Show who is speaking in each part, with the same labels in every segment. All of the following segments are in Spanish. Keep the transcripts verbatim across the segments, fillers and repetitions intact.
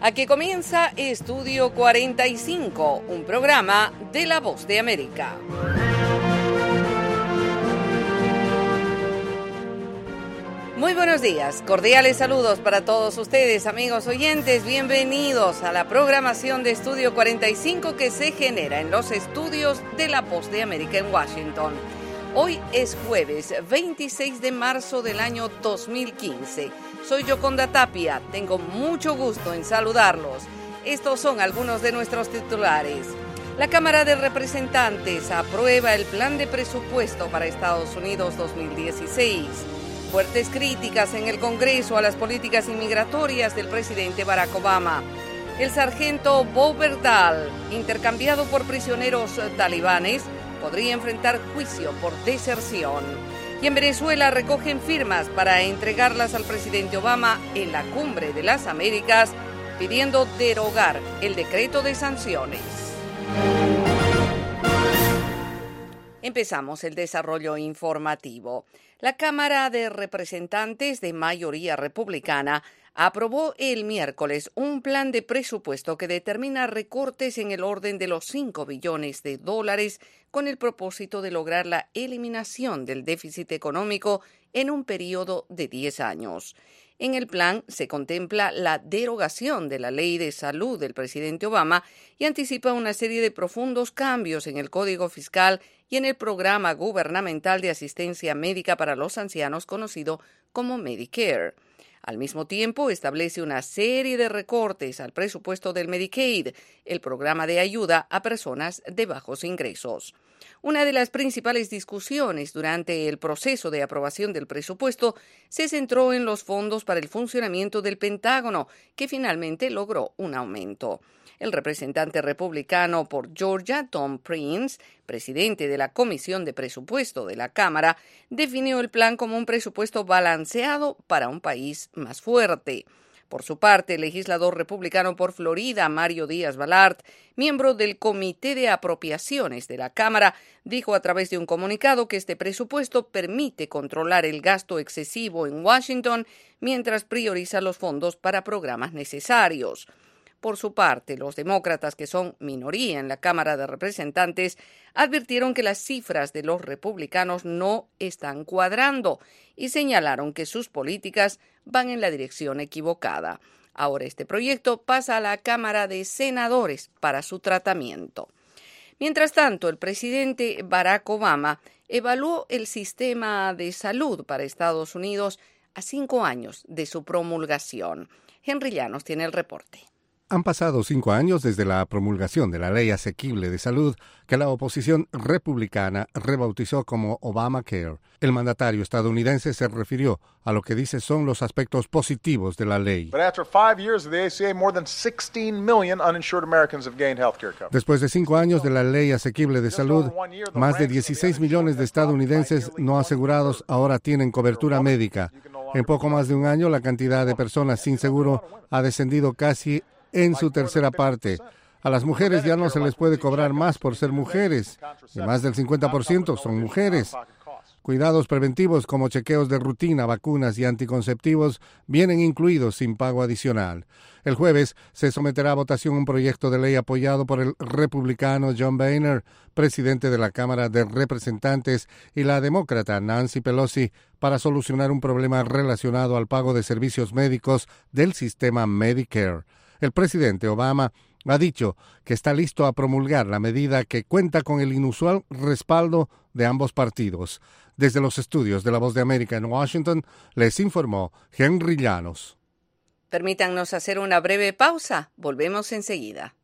Speaker 1: Aquí comienza Estudio cuarenta y cinco, un programa de La Voz de América. Muy buenos días, cordiales saludos para todos ustedes, amigos oyentes. Bienvenidos a la programación de Estudio cuarenta y cinco que se genera en los estudios de La Voz de América en Washington. Hoy es jueves veintiséis de marzo del año dos mil quince. Soy Yoconda Tapia, tengo mucho gusto en saludarlos. Estos son algunos de nuestros titulares. La Cámara de Representantes aprueba el plan de presupuesto para Estados Unidos dos mil dieciséis. Fuertes críticas en el Congreso a las políticas inmigratorias del presidente Barack Obama. El sargento Bo Berdahl, intercambiado por prisioneros talibanes, podría enfrentar juicio por deserción. Y en Venezuela recogen firmas para entregarlas al presidente Obama en la Cumbre de las Américas, pidiendo derogar el decreto de sanciones. Empezamos el desarrollo informativo. La Cámara de Representantes de mayoría republicana aprobó el miércoles un plan de presupuesto que determina recortes en el orden de los cinco billones de dólares con el propósito de lograr la eliminación del déficit económico en un periodo de diez años. En el plan se contempla la derogación de la ley de salud del presidente Obama y anticipa una serie de profundos cambios en el Código Fiscal y en el programa gubernamental de asistencia médica para los ancianos conocido como Medicare. Al mismo tiempo, establece una serie de recortes al presupuesto del Medicaid, el programa de ayuda a personas de bajos ingresos. Una de las principales discusiones durante el proceso de aprobación del presupuesto se centró en los fondos para el funcionamiento del Pentágono, que finalmente logró un aumento. El representante republicano por Georgia, Tom Prince, presidente de la Comisión de Presupuesto de la Cámara, definió el plan como un presupuesto balanceado para un país más fuerte. Por su parte, el legislador republicano por Florida, Mario Díaz-Balart, miembro del Comité de Apropiaciones de la Cámara, dijo a través de un comunicado que este presupuesto permite controlar el gasto excesivo en Washington mientras prioriza los fondos para programas necesarios. Por su parte, los demócratas, que son minoría en la Cámara de Representantes, advirtieron que las cifras de los republicanos no están cuadrando y señalaron que sus políticas van en la dirección equivocada. Ahora este proyecto pasa a la Cámara de Senadores para su tratamiento. Mientras tanto, el presidente Barack Obama evaluó el sistema de salud para Estados Unidos a cinco años de su promulgación. Henry Llanos tiene el reporte.
Speaker 2: Han pasado cinco años desde la promulgación de la Ley Asequible de Salud, que la oposición republicana rebautizó como Obamacare. El mandatario estadounidense se refirió a lo que dice son los aspectos positivos de la ley. Después de cinco años de la Ley Asequible de Salud, más de dieciséis millones de estadounidenses no asegurados ahora tienen cobertura médica. En poco más de un año, la cantidad de personas sin seguro ha descendido casi en su tercera parte. A las mujeres ya no se les puede cobrar más por ser mujeres, y más del cincuenta por ciento son mujeres. Cuidados preventivos como chequeos de rutina, vacunas y anticonceptivos vienen incluidos sin pago adicional. El jueves se someterá a votación un proyecto de ley apoyado por el republicano John Boehner, presidente de la Cámara de Representantes, y la demócrata Nancy Pelosi, para solucionar un problema relacionado al pago de servicios médicos del sistema Medicare. El presidente Obama ha dicho que está listo a promulgar la medida que cuenta con el inusual respaldo de ambos partidos. Desde los estudios de La Voz de América en Washington, les informó Henry Llanos.
Speaker 1: Permítannos hacer una breve pausa. Volvemos enseguida.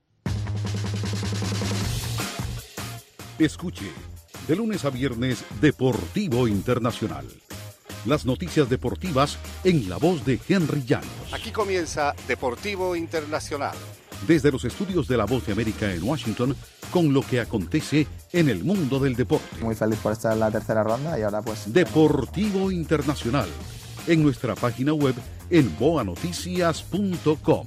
Speaker 3: Escuche, de lunes a viernes, Deportivo Internacional. Las noticias deportivas en la voz de Henry Llanos.
Speaker 4: Aquí comienza Deportivo Internacional.
Speaker 3: Desde los estudios de La Voz de América en Washington, con lo que acontece en el mundo del deporte.
Speaker 5: Muy feliz por estar en la tercera ronda y ahora pues...
Speaker 3: Deportivo Internacional, en nuestra página web en boa noticias punto com.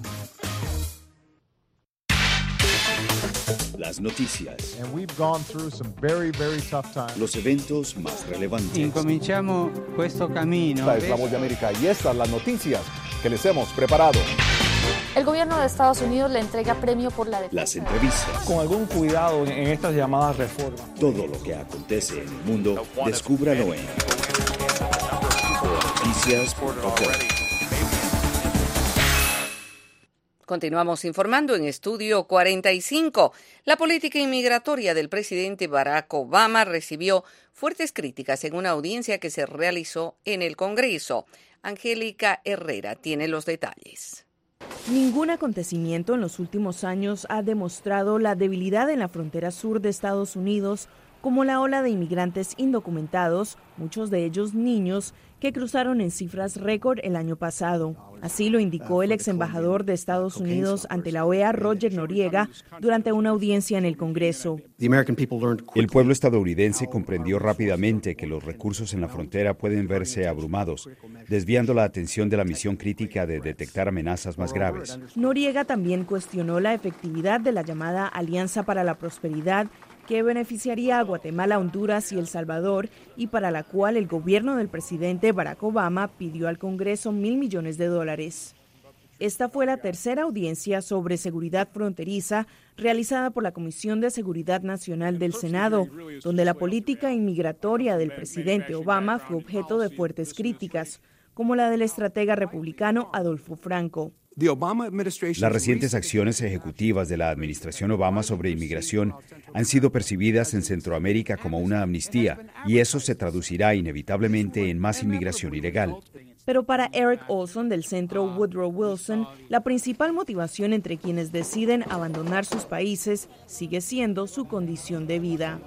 Speaker 6: Las noticias.
Speaker 7: And we've gone through some very, very tough times.
Speaker 6: Los eventos más relevantes.
Speaker 8: Incominciamo questo cammino.
Speaker 9: Esta es La Voz de América y estas las noticias que les hemos preparado.
Speaker 8: El gobierno de Estados Unidos le entrega premio por la defensa.
Speaker 6: Las entrevistas.
Speaker 9: Con algún cuidado en estas llamadas reformas.
Speaker 6: Todo lo que acontece en el mundo, descúbralo en noticias punto com.
Speaker 1: Continuamos informando en Estudio cuarenta y cinco. La política inmigratoria del presidente Barack Obama recibió fuertes críticas en una audiencia que se realizó en el Congreso. Angélica Herrera tiene los detalles.
Speaker 10: Ningún acontecimiento en los últimos años ha demostrado la debilidad en la frontera sur de Estados Unidos, como la ola de inmigrantes indocumentados, muchos de ellos niños, que cruzaron en cifras récord el año pasado. Así lo indicó el ex embajador de Estados Unidos ante la O E A, Roger Noriega, durante una audiencia en el Congreso.
Speaker 11: El pueblo estadounidense comprendió rápidamente que los recursos en la frontera pueden verse abrumados, desviando la atención de la misión crítica de detectar amenazas más graves.
Speaker 10: Noriega también cuestionó la efectividad de la llamada Alianza para la Prosperidad, que beneficiaría a Guatemala, Honduras y El Salvador, y para la cual el gobierno del presidente Barack Obama pidió al Congreso mil millones de dólares. Esta fue la tercera audiencia sobre seguridad fronteriza realizada por la Comisión de Seguridad Nacional del Senado, donde la política inmigratoria del presidente Obama fue objeto de fuertes críticas, como la del estratega republicano Adolfo Franco.
Speaker 11: Las recientes acciones ejecutivas de la administración Obama sobre inmigración han sido percibidas en Centroamérica como una amnistía, y eso se traducirá inevitablemente en más inmigración ilegal.
Speaker 10: Pero para Eric Olson del centro Woodrow Wilson, la principal motivación entre quienes deciden abandonar sus países sigue siendo su condición de vida.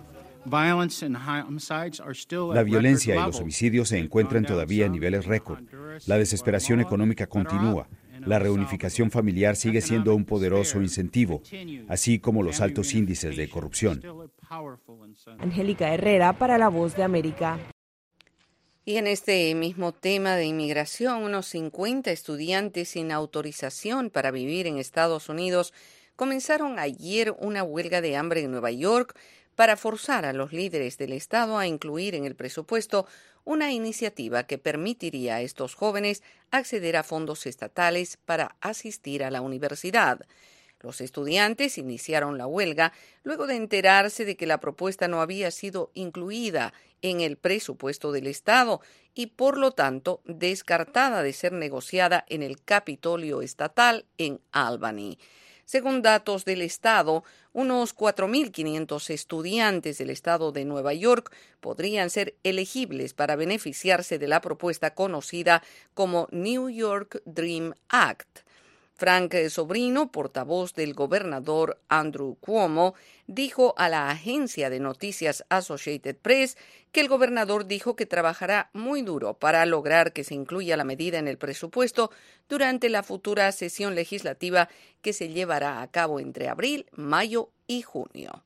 Speaker 11: La violencia y los homicidios se encuentran todavía en niveles récord. La desesperación económica continúa. La reunificación familiar sigue siendo un poderoso incentivo, así como los altos índices de corrupción.
Speaker 10: Angélica Herrera para La Voz de América.
Speaker 1: Y en este mismo tema de inmigración, unos cincuenta estudiantes sin autorización para vivir en Estados Unidos comenzaron ayer una huelga de hambre en Nueva York para forzar a los líderes del estado a incluir en el presupuesto una iniciativa que permitiría a estos jóvenes acceder a fondos estatales para asistir a la universidad. Los estudiantes iniciaron la huelga luego de enterarse de que la propuesta no había sido incluida en el presupuesto del estado y, por lo tanto, descartada de ser negociada en el Capitolio estatal en Albany. Según datos del Estado, unos cuatro mil quinientos estudiantes del Estado de Nueva York podrían ser elegibles para beneficiarse de la propuesta conocida como New York Dream Act. Frank Sobrino, portavoz del gobernador Andrew Cuomo, dijo a la agencia de noticias Associated Press que el gobernador dijo que trabajará muy duro para lograr que se incluya la medida en el presupuesto durante la futura sesión legislativa que se llevará a cabo entre abril, mayo y junio.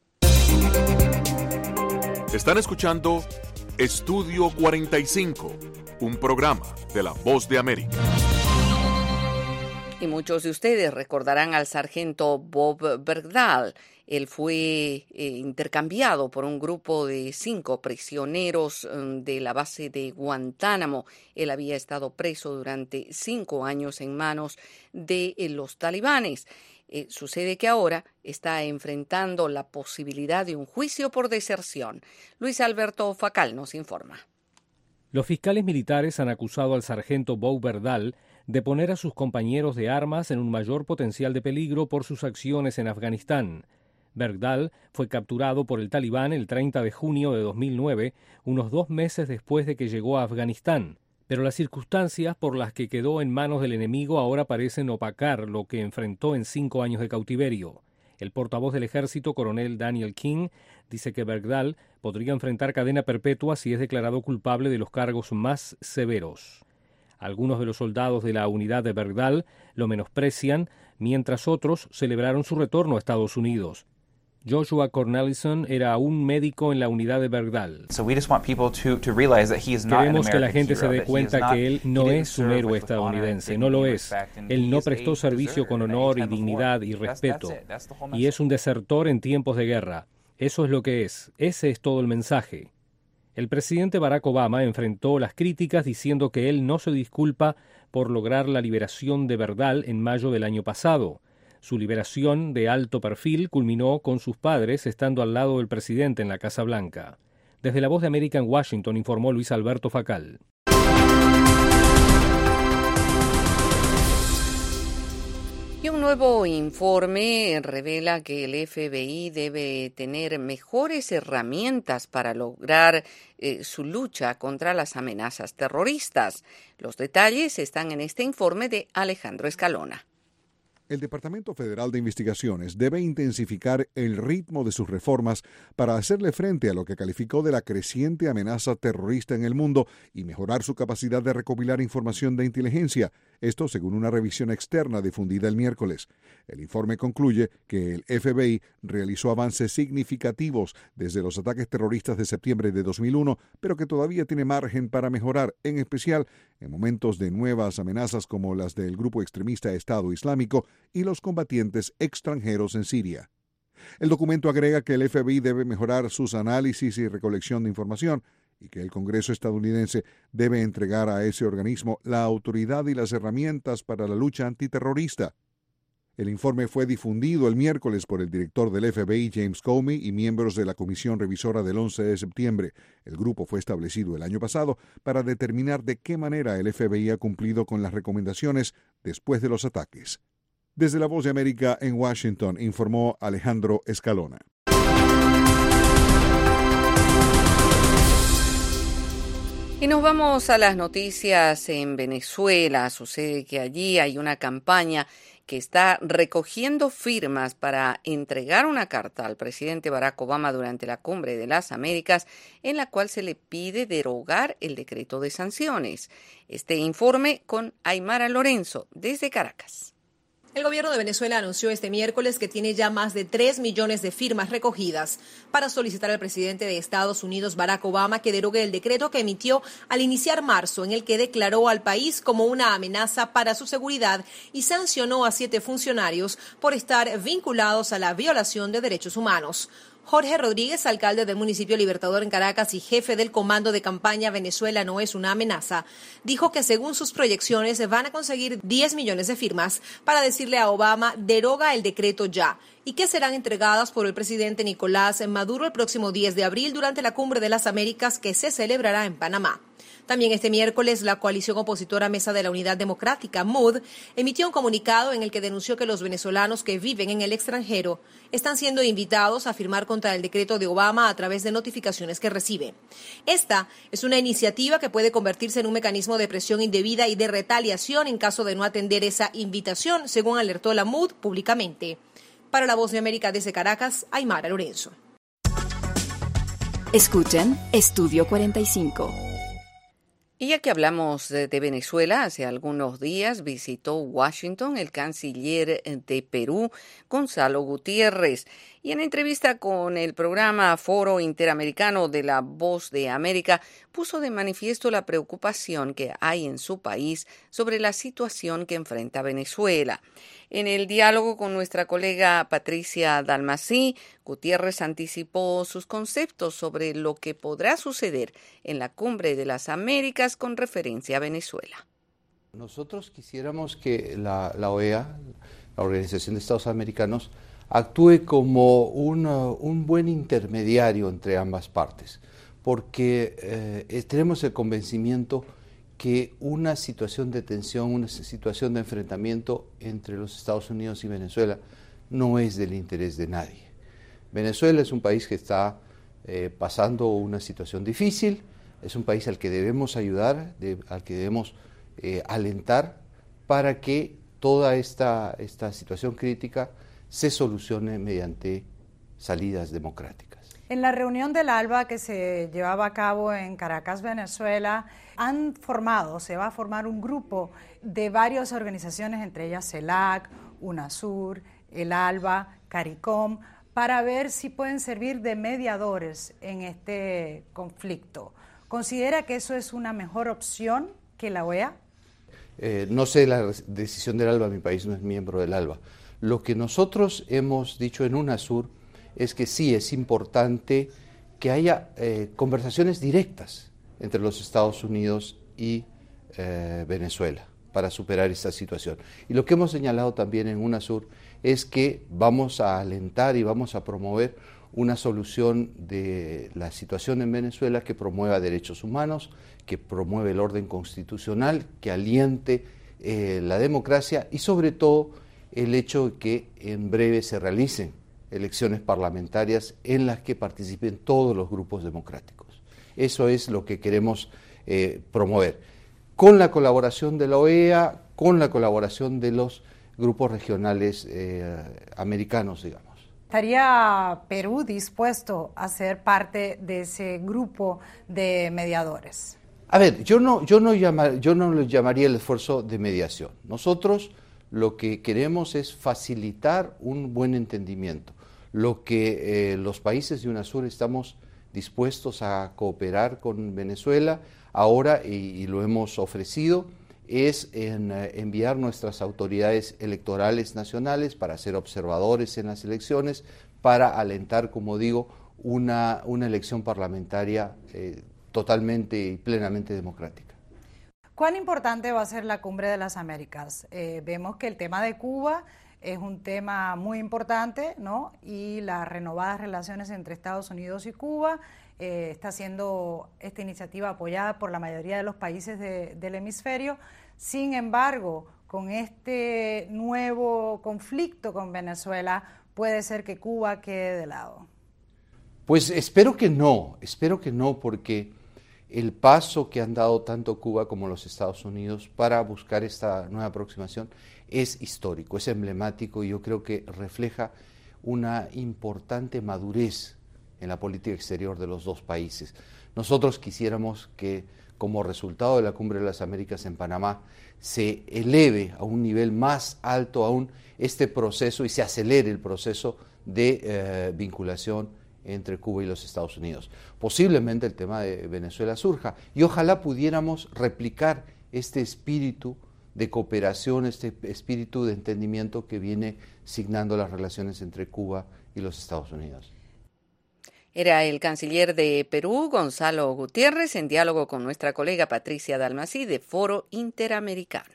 Speaker 12: Están escuchando Estudio cuarenta y cinco, un programa de La Voz de América.
Speaker 1: Y muchos de ustedes recordarán al sargento Bob Bergdahl. Él fue eh, intercambiado por un grupo de cinco prisioneros um, de la base de Guantánamo. Él había estado preso durante cinco años en manos de eh, los talibanes. Eh, sucede que ahora está enfrentando la posibilidad de un juicio por deserción. Luis Alberto Facal nos informa.
Speaker 13: Los fiscales militares han acusado al sargento Bob Bergdahl de poner a sus compañeros de armas en un mayor potencial de peligro por sus acciones en Afganistán. Bergdahl fue capturado por el Talibán el treinta de junio de dos mil nueve, unos dos meses después de que llegó a Afganistán. Pero las circunstancias por las que quedó en manos del enemigo ahora parecen opacar lo que enfrentó en cinco años de cautiverio. El portavoz del ejército, coronel Daniel King, dice que Bergdahl podría enfrentar cadena perpetua si es declarado culpable de los cargos más severos. Algunos de los soldados de la unidad de Bergdahl lo menosprecian, mientras otros celebraron su retorno a Estados Unidos. Joshua Cornelison era un médico en la unidad de Bergdahl. Queremos que la gente se dé cuenta que él no es un héroe estadounidense, no lo es. Él no prestó servicio con honor y dignidad y respeto, y es un desertor en tiempos de guerra. Eso es lo que es. Ese es todo el mensaje. El presidente Barack Obama enfrentó las críticas diciendo que él no se disculpa por lograr la liberación de Berdal en mayo del año pasado. Su liberación de alto perfil culminó con sus padres estando al lado del presidente en la Casa Blanca. Desde La Voz de América en Washington informó Luis Alberto Facal.
Speaker 1: Y un nuevo informe revela que el F B I debe tener mejores herramientas para lograr eh, su lucha contra las amenazas terroristas. Los detalles están en este informe de Alejandro Escalona.
Speaker 14: El Departamento Federal de Investigaciones debe intensificar el ritmo de sus reformas para hacerle frente a lo que calificó de la creciente amenaza terrorista en el mundo y mejorar su capacidad de recopilar información de inteligencia, esto según una revisión externa difundida el miércoles. El informe concluye que el F B I realizó avances significativos desde los ataques terroristas de septiembre de dos mil uno, pero que todavía tiene margen para mejorar, en especial en momentos de nuevas amenazas como las del grupo extremista Estado Islámico y los combatientes extranjeros en Siria. El documento agrega que el F B I debe mejorar sus análisis y recolección de información y que el Congreso estadounidense debe entregar a ese organismo la autoridad y las herramientas para la lucha antiterrorista. El informe fue difundido el miércoles por el director del F B I, James Comey, y miembros de la Comisión Revisora del once de septiembre. El grupo fue establecido el año pasado para determinar de qué manera el F B I ha cumplido con las recomendaciones después de los ataques. Desde La Voz de América en Washington, informó Alejandro Escalona.
Speaker 1: Y nos vamos a las noticias en Venezuela. Sucede que allí hay una campaña que está recogiendo firmas para entregar una carta al presidente Barack Obama durante la Cumbre de las Américas, en la cual se le pide derogar el decreto de sanciones. Este informe con Aymara Lorenzo, desde Caracas.
Speaker 15: El gobierno de Venezuela anunció este miércoles que tiene ya más de tres millones de firmas recogidas para solicitar al presidente de Estados Unidos, Barack Obama, que derogue el decreto que emitió al iniciar marzo, en el que declaró al país como una amenaza para su seguridad y sancionó a siete funcionarios por estar vinculados a la violación de derechos humanos. Jorge Rodríguez, alcalde del municipio Libertador en Caracas y jefe del comando de campaña Venezuela no es una amenaza, dijo que según sus proyecciones van a conseguir diez millones de firmas para decirle a Obama deroga el decreto ya y que serán entregadas por el presidente Nicolás Maduro el próximo diez de abril durante la Cumbre de las Américas que se celebrará en Panamá. También este miércoles, la coalición opositora Mesa de la Unidad Democrática, M U D, emitió un comunicado en el que denunció que los venezolanos que viven en el extranjero están siendo invitados a firmar contra el decreto de Obama a través de notificaciones que recibe. Esta es una iniciativa que puede convertirse en un mecanismo de presión indebida y de retaliación en caso de no atender esa invitación, según alertó la M U D públicamente. Para La Voz de América desde Caracas, Aymara Lorenzo.
Speaker 16: Escuchen Estudio cuarenta y cinco.
Speaker 1: Y ya que hablamos de Venezuela, hace algunos días visitó Washington el canciller de Perú, Gonzalo Gutiérrez. Y en entrevista con el programa Foro Interamericano de La Voz de América, puso de manifiesto la preocupación que hay en su país sobre la situación que enfrenta Venezuela. En el diálogo con nuestra colega Patricia Dalmací, Gutiérrez anticipó sus conceptos sobre lo que podrá suceder en la Cumbre de las Américas con referencia a Venezuela.
Speaker 17: Nosotros quisiéramos que la, la O E A, la Organización de Estados Americanos, actúe como un, un buen intermediario entre ambas partes, porque eh, tenemos el convencimiento que una situación de tensión, una situación de enfrentamiento entre los Estados Unidos y Venezuela no es del interés de nadie. Venezuela es un país que está eh, pasando una situación difícil, es un país al que debemos ayudar, de, al que debemos eh, alentar para que toda esta, esta situación crítica se solucione mediante salidas democráticas.
Speaker 18: En la reunión del ALBA que se llevaba a cabo en Caracas, Venezuela, han formado, se va a formar un grupo de varias organizaciones, entre ellas CELAC, UNASUR, el ALBA, CARICOM, para ver si pueden servir de mediadores en este conflicto. ¿Considera que eso es una mejor opción que la O E A?
Speaker 17: Eh, no sé la decisión del ALBA, mi país no es miembro del ALBA. Lo que nosotros hemos dicho en UNASUR es que sí es importante que haya eh, conversaciones directas entre los Estados Unidos y eh, Venezuela. para superar esta situación. Y lo que hemos señalado también en UNASUR es que vamos a alentar y vamos a promover una solución de la situación en Venezuela que promueva derechos humanos, que promueva el orden constitucional, que aliente eh, la democracia y sobre todo el hecho de que en breve se realicen elecciones parlamentarias en las que participen todos los grupos democráticos. Eso es lo que queremos eh, promover, con la colaboración de la O E A, con la colaboración de los grupos regionales eh, americanos, digamos.
Speaker 18: ¿Estaría Perú dispuesto a ser parte de ese grupo de mediadores?
Speaker 17: A ver, yo no, yo no, llama, yo no lo llamaría el esfuerzo de mediación. Nosotros lo que queremos es facilitar un buen entendimiento. Lo que eh, los países de UNASUR estamos dispuestos a cooperar con Venezuela ahora, y, y lo hemos ofrecido, es en eh, enviar nuestras autoridades electorales nacionales para ser observadores en las elecciones, para alentar, como digo, una, una elección parlamentaria eh, totalmente y plenamente democrática.
Speaker 18: ¿Cuán importante va a ser la Cumbre de las Américas? Eh, vemos que el tema de Cuba es un tema muy importante, ¿no? Y las renovadas relaciones entre Estados Unidos y Cuba eh, está siendo esta iniciativa apoyada por la mayoría de los países de, del hemisferio. Sin embargo, con este nuevo conflicto con Venezuela, puede ser que Cuba quede de lado.
Speaker 17: Pues espero que no, espero que no, porque el paso que han dado tanto Cuba como los Estados Unidos para buscar esta nueva aproximación es histórico, es emblemático y yo creo que refleja una importante madurez en la política exterior de los dos países. Nosotros quisiéramos que, como resultado de la Cumbre de las Américas en Panamá, se eleve a un nivel más alto aún este proceso y se acelere el proceso de eh, vinculación entre Cuba y los Estados Unidos. Posiblemente el tema de Venezuela surja y ojalá pudiéramos replicar este espíritu de cooperación, este espíritu de entendimiento que viene signando las relaciones entre Cuba y los Estados Unidos.
Speaker 1: Era el canciller de Perú, Gonzalo Gutiérrez, en diálogo con nuestra colega Patricia Dalmací de Foro Interamericano.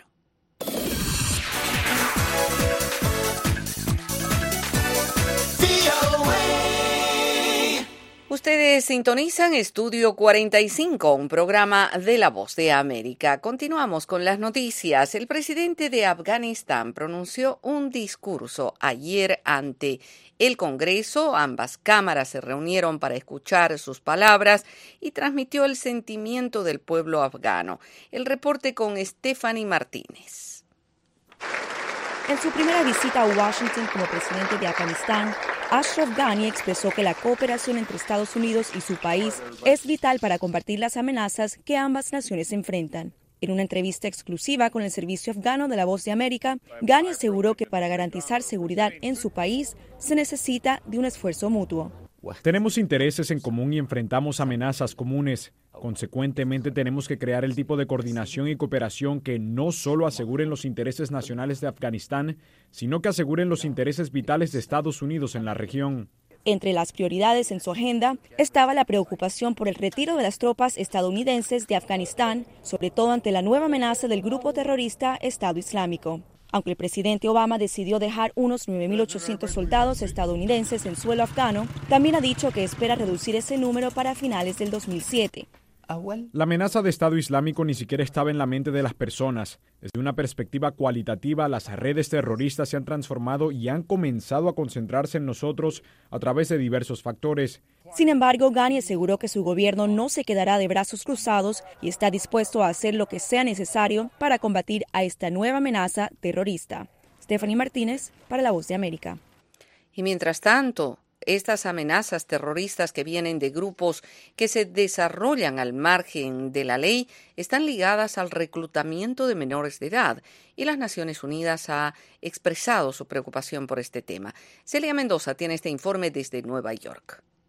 Speaker 1: Ustedes sintonizan Estudio cuarenta y cinco, un programa de La Voz de América. Continuamos con las noticias. El presidente de Afganistán pronunció un discurso ayer ante el Congreso. Ambas cámaras se reunieron para escuchar sus palabras y transmitió el sentimiento del pueblo afgano. El reporte con Stephanie Martínez.
Speaker 19: En su primera visita a Washington como presidente de Afganistán, Ashraf Ghani expresó que la cooperación entre Estados Unidos y su país es vital para combatir las amenazas que ambas naciones enfrentan. En una entrevista exclusiva con el servicio afgano de La Voz de América, Ghani aseguró que para garantizar seguridad en su país se necesita de un esfuerzo mutuo.
Speaker 9: Tenemos intereses en común y enfrentamos amenazas comunes. Consecuentemente, tenemos que crear el tipo de coordinación y cooperación que no solo aseguren los intereses nacionales de Afganistán, sino que aseguren los intereses vitales de Estados Unidos en la región.
Speaker 19: Entre las prioridades en su agenda estaba la preocupación por el retiro de las tropas estadounidenses de Afganistán, sobre todo ante la nueva amenaza del grupo terrorista Estado Islámico. Aunque el presidente Obama decidió dejar unos nueve mil ochocientos soldados estadounidenses en suelo afgano, también ha dicho que espera reducir ese número para finales del dos mil siete.
Speaker 9: La amenaza de Estado Islámico ni siquiera estaba en la mente de las personas. Desde una perspectiva cualitativa, las redes terroristas se han transformado y han comenzado a concentrarse en nosotros a través de diversos factores.
Speaker 19: Sin embargo, Ghani aseguró que su gobierno no se quedará de brazos cruzados y está dispuesto a hacer lo que sea necesario para combatir a esta nueva amenaza terrorista. Stephanie Martínez, para La Voz de América.
Speaker 1: Y mientras tanto, estas amenazas terroristas que vienen de grupos que se desarrollan al margen de la ley están ligadas al reclutamiento de menores de edad y las Naciones Unidas ha expresado su preocupación por este tema. Celia Mendoza tiene este informe desde Nueva York.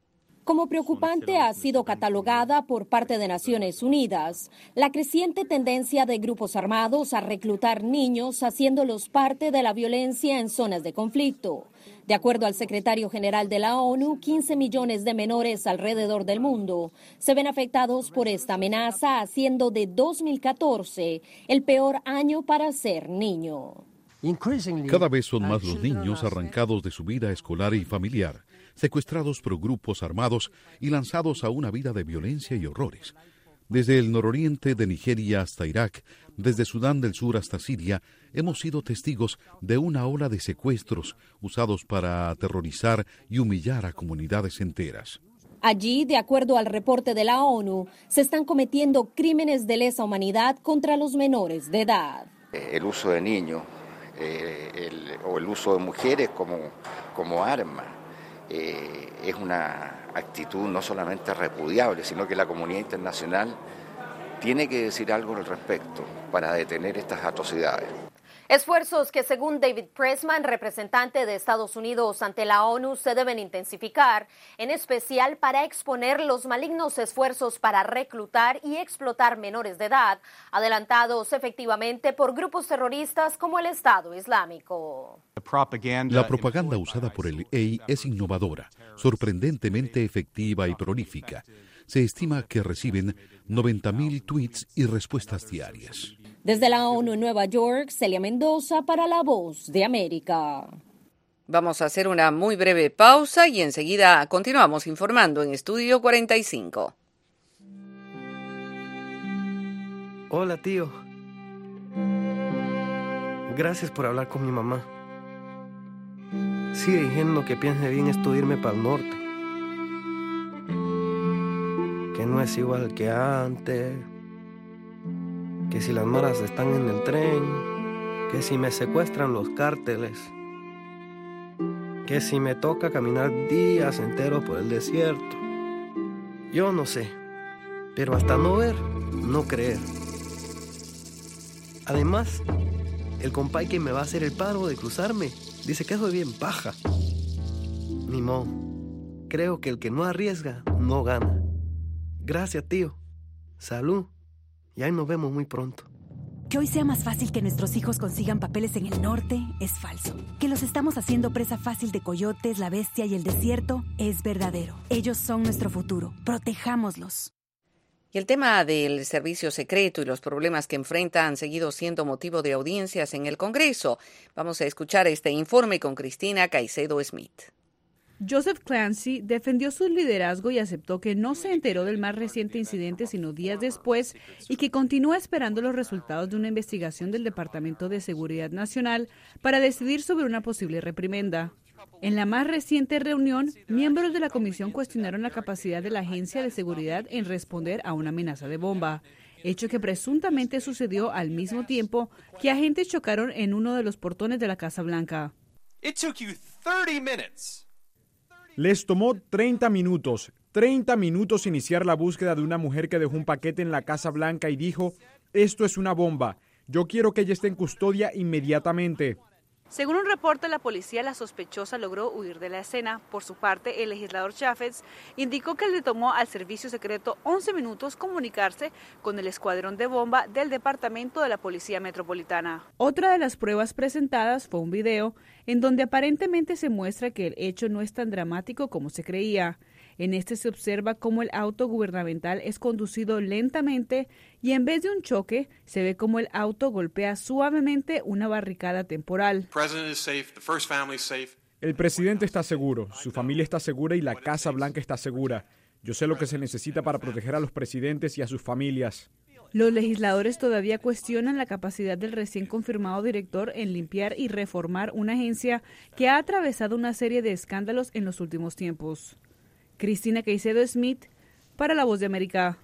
Speaker 20: Como preocupante ha sido catalogada por parte de Naciones Unidas la creciente tendencia de grupos armados a reclutar niños haciéndolos parte de la violencia en zonas de conflicto. De acuerdo al secretario general de la ONU, quince millones de menores alrededor del mundo se ven afectados por esta amenaza, haciendo de dos mil catorce el peor año para ser niño.
Speaker 3: Cada vez son más los niños arrancados de su vida escolar y familiar, secuestrados por grupos armados y lanzados a una vida de violencia y horrores. Desde el nororiente de Nigeria hasta Irak, desde Sudán del Sur hasta Siria, hemos sido testigos de una ola de secuestros usados para aterrorizar y humillar a comunidades enteras.
Speaker 20: Allí, de acuerdo al reporte de la ONU, se están cometiendo crímenes de lesa humanidad contra los menores de edad.
Speaker 21: El uso de niños eh, el, o el uso de mujeres como, como arma eh, es una actitud no solamente repudiable, sino que la comunidad internacional tiene que decir algo al respecto para detener estas atrocidades.
Speaker 15: Esfuerzos que, según David Pressman, representante de Estados Unidos ante la ONU, se deben intensificar, en especial para exponer los malignos esfuerzos para reclutar y explotar menores de edad, adelantados efectivamente por grupos terroristas como el Estado Islámico.
Speaker 3: La propaganda usada por el E I es innovadora, sorprendentemente efectiva y prolífica. Se estima que reciben noventa mil tweets y respuestas diarias.
Speaker 20: Desde la ONU en Nueva York, Celia Mendoza para La Voz de América.
Speaker 1: Vamos a hacer una muy breve pausa y enseguida continuamos informando en Estudio cuarenta y cinco.
Speaker 22: Hola, tío. Gracias por hablar con mi mamá. Sigue diciendo que piense bien esto de irme para el norte. Que no es igual que antes. Que si las maras están en el tren, que si me secuestran los cárteles, que si me toca caminar días enteros por el desierto. Yo no sé, pero hasta no ver, no creer. Además, el compay que me va a hacer el paro de cruzarme dice que soy bien paja. Ni modo, creo que el que no arriesga, no gana. Gracias, tío. Salud. Y ahí nos vemos muy pronto.
Speaker 23: Que hoy sea más fácil que nuestros hijos consigan papeles en el norte es falso. Que los estamos haciendo presa fácil de coyotes, la bestia y el desierto es verdadero. Ellos son nuestro futuro. Protejámoslos.
Speaker 1: Y el tema del servicio secreto y los problemas que enfrenta han seguido siendo motivo de audiencias en el Congreso. Vamos a escuchar este informe con Cristina Caicedo Smith.
Speaker 10: Joseph Clancy defendió su liderazgo y aceptó que no se enteró del más reciente incidente sino días después y que continúa esperando los resultados de una investigación del Departamento de Seguridad Nacional para decidir sobre una posible reprimenda. En la más reciente reunión, miembros de la comisión cuestionaron la capacidad de la Agencia de Seguridad en responder a una amenaza de bomba, hecho que presuntamente sucedió al mismo tiempo que agentes chocaron en uno de los portones de la Casa Blanca.
Speaker 24: It took you thirty minutes.
Speaker 9: Les tomó treinta minutos, treinta minutos iniciar la búsqueda de una mujer que dejó un paquete en la Casa Blanca y dijo, esto es una bomba, yo quiero que ella esté en custodia inmediatamente.
Speaker 10: Según un reporte, la policía, la sospechosa logró huir de la escena. Por su parte, el legislador Chaffetz indicó que le tomó al servicio secreto once minutos comunicarse con el escuadrón de bomba del Departamento de la Policía Metropolitana. Otra de las pruebas presentadas fue un video en donde aparentemente se muestra que el hecho no es tan dramático como se creía. En este se observa cómo el auto gubernamental es conducido lentamente y en vez de un choque, se ve cómo el auto golpea suavemente una barricada temporal.
Speaker 9: El presidente está seguro, su familia está segura y la Casa Blanca está segura. Yo sé lo que se necesita para proteger a los presidentes y a sus familias.
Speaker 10: Los legisladores todavía cuestionan la capacidad del recién confirmado director en limpiar y reformar una agencia que ha atravesado una serie de escándalos en los últimos tiempos. Cristina Caicedo Smith, para La Voz de América.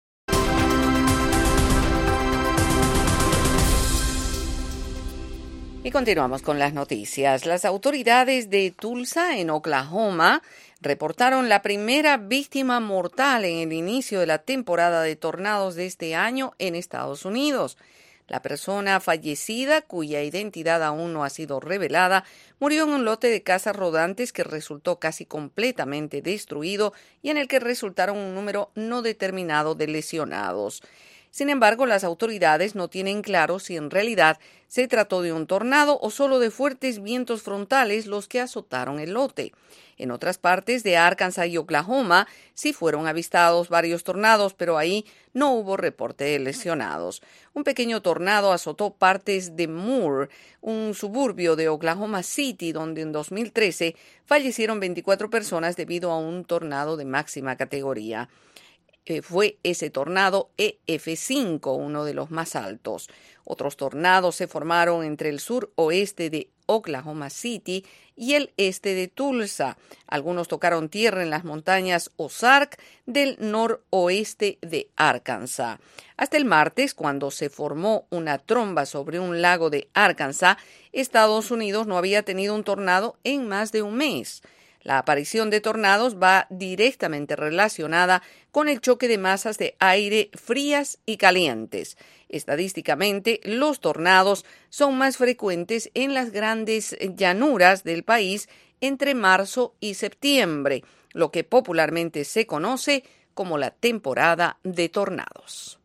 Speaker 1: Y continuamos con las noticias. Las autoridades de Tulsa, en Oklahoma, reportaron la primera víctima mortal en el inicio de la temporada de tornados de este año en Estados Unidos. La persona fallecida, cuya identidad aún no ha sido revelada, murió en un lote de casas rodantes que resultó casi completamente destruido y en el que resultaron un número no determinado de lesionados. Sin embargo, las autoridades no tienen claro si en realidad se trató de un tornado o solo de fuertes vientos frontales los que azotaron el lote. En otras partes de Arkansas y Oklahoma sí fueron avistados varios tornados, pero ahí no hubo reporte de lesionados. Un pequeño tornado azotó partes de Moore, un suburbio de Oklahoma City, donde en dos mil trece fallecieron veinticuatro personas debido a un tornado de máxima categoría. Eh, fue ese tornado E F cinco, uno de los más altos. Otros tornados se formaron entre el suroeste de Oklahoma City y el este de Tulsa. Algunos tocaron tierra en las montañas Ozark del noroeste de Arkansas. Hasta el martes, cuando se formó una tromba sobre un lago de Arkansas, Estados Unidos no había tenido un tornado en más de un mes. La aparición de tornados va directamente relacionada con el choque de masas de aire frías y calientes. Estadísticamente, los tornados son más frecuentes en las grandes llanuras del país entre marzo y septiembre, lo que popularmente se conoce como la temporada de tornados.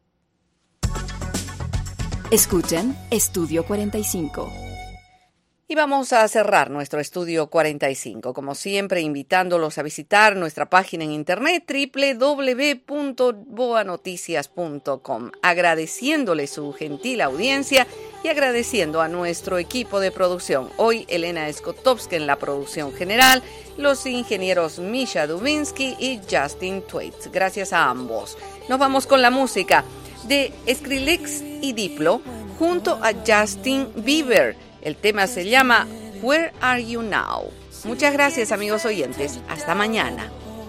Speaker 16: Escuchen Estudio cuarenta y cinco.
Speaker 1: Y vamos a cerrar nuestro estudio cuarenta y cinco, como siempre, invitándolos a visitar nuestra página en internet doble u doble u doble u punto boa noticias punto com, agradeciéndole su gentil audiencia y agradeciendo a nuestro equipo de producción. Hoy Elena Skotowska en la producción general, los ingenieros Misha Dubinsky y Justin Twaits. Gracias a ambos. Nos vamos con la música de Skrillex y Diplo junto a Justin Bieber. El tema se llama Where Are You Now? Muchas gracias, amigos oyentes. Hasta mañana.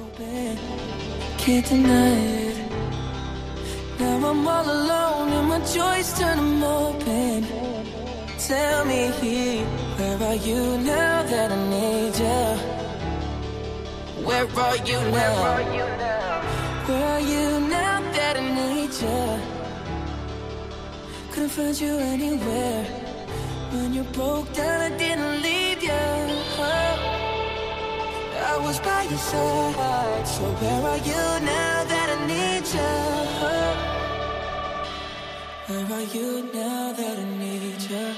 Speaker 2: When you broke down, I didn't leave you. I was by your side. So where are you now that I need you? Where are you now that I need you?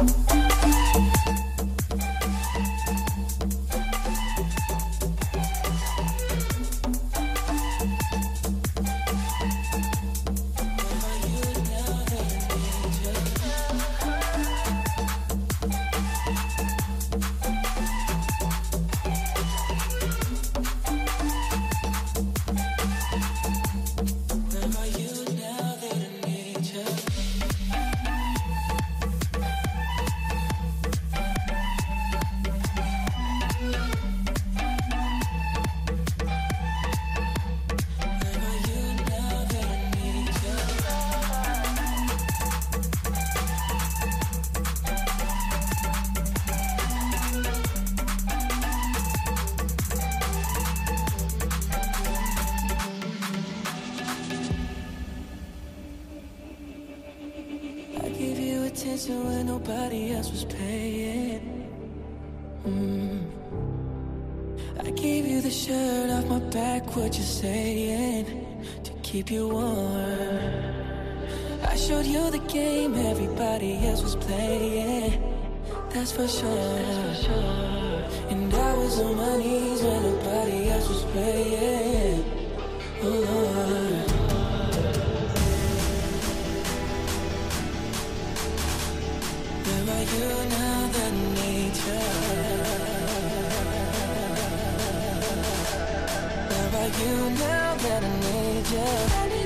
Speaker 2: When nobody else was paying. mm. I gave you the shirt off my back, what you saying, to keep you warm. I showed you the game everybody else was playing, that's for sure, that's for sure. And I was on my knees when nobody else was praying. Oh Lord, where are you now that I need you? Where are you now that I need you?